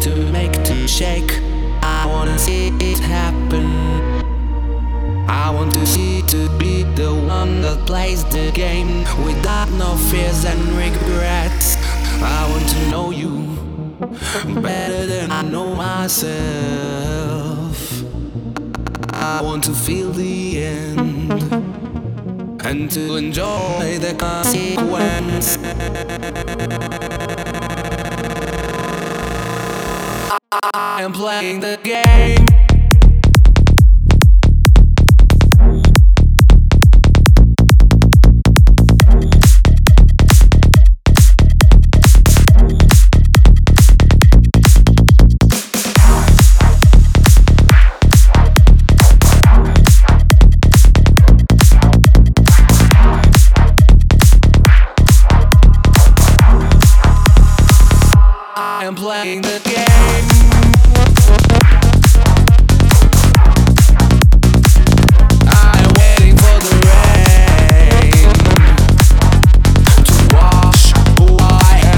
to make to shake. I wanna see it happen. I want to see to be the one that plays the game without no fears and regrets. I want to know you better than I know myself. I want to feel the end and to enjoy the consequence. I am playing the game. I am playing the game. I am waiting for the rain to wash who I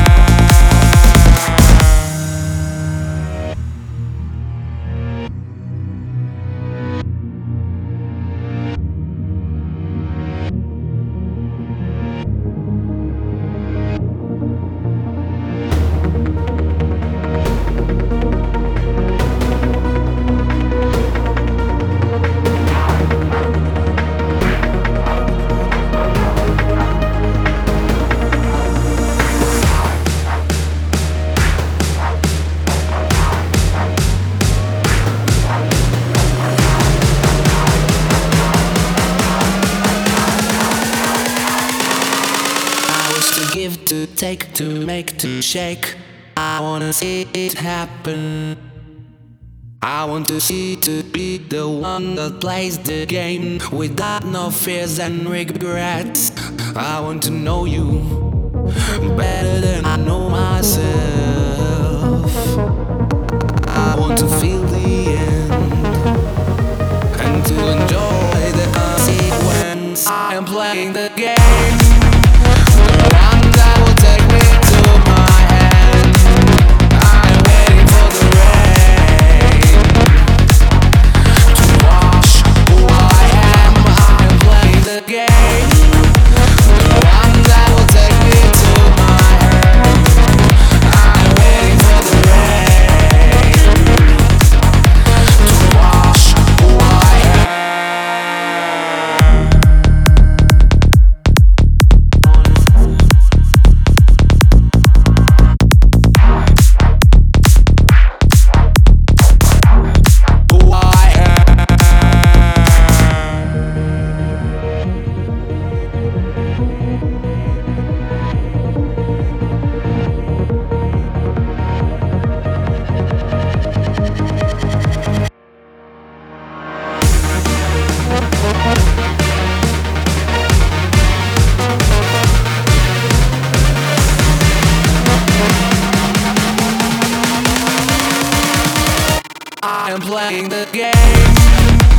give to take to make to shake. I wanna see it happen. I want to see to be the one that plays the game without no fears and regrets. I want to know you better than I know myself. I want to feel the end and to enjoy the consequence. I am playing the game. I am playing the game.